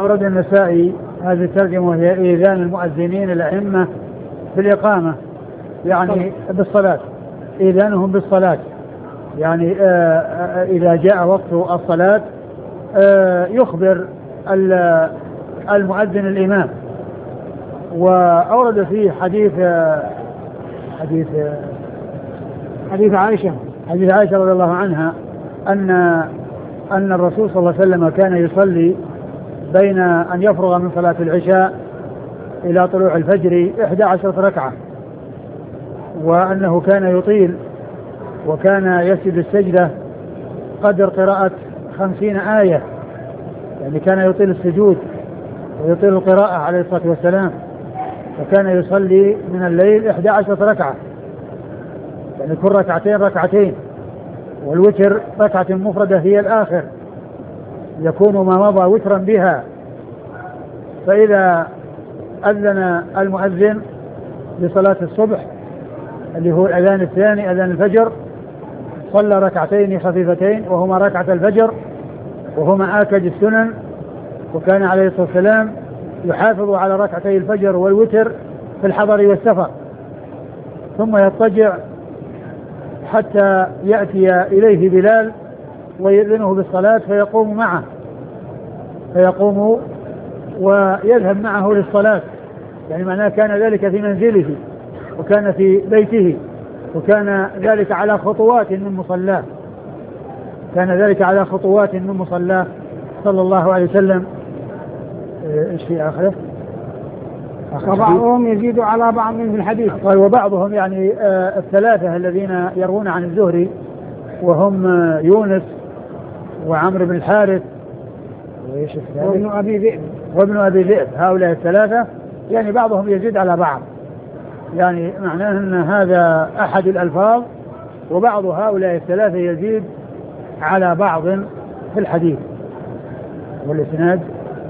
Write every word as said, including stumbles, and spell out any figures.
أورد النسائي هذه الترجمة وهي إيذان المؤذنين الأئمة بالإقامة، يعني بالصلاة، إيذانهم بالصلاة، يعني آآ آآ إذا جاء وقت الصلاة يخبر المؤذن الإمام. وأورد فيه حديث حديث حديث عائشة حديث عائشة رضي الله عنها أن أن الرسول صلى الله عليه وسلم كان يصلي بين أن يفرغ من صلاة العشاء إلى طلوع الفجر إحدى عشرة ركعة، وأنه كان يطيل وكان يسجد السجدة قدر قراءة خمسين آية، يعني كان يطيل السجود ويطيل القراءة عليه الصلاة والسلام. وكان يصلي من الليل إحدى عشرة ركعة، يعني كل ركعتين ركعتين، والوتر ركعة مفردة هي الآخر يكون ما مضى وترا بها. فإذا أذن المؤذن لصلاة الصبح اللي هو الأذان الثاني أذان الفجر صلى ركعتين خفيفتين وهما ركعة الفجر وهما آكد السنن، وكان عليه الصلاة والسلام يحافظ على ركعتي الفجر والوتر في الحضر والسفر، ثم يضطجع حتى يأتي إليه بلال ويؤذنه بالصلاة فيقوم معه فيقوم ويذهب معه للصلاة، يعني معناه كان ذلك في منزله وكان في بيته، وكان ذلك على خطوات من مصلاه كان ذلك على خطوات من مصلاه صلى الله عليه وسلم. ايش في آخره؟ وبعضهم يزيد على بعض في الحديث. طيب وبعضهم يعني آه الثلاثة الذين يروون عن الزهري وهم آه يونس وعمرو بن الحارث وابن أبي ذئب وابن أبي ذئب، هؤلاء الثلاثة يعني بعضهم يزيد على بعض، يعني معناه أن هذا أحد الألفاظ وبعض هؤلاء الثلاثة يزيد على بعض في الحديث. والإسناد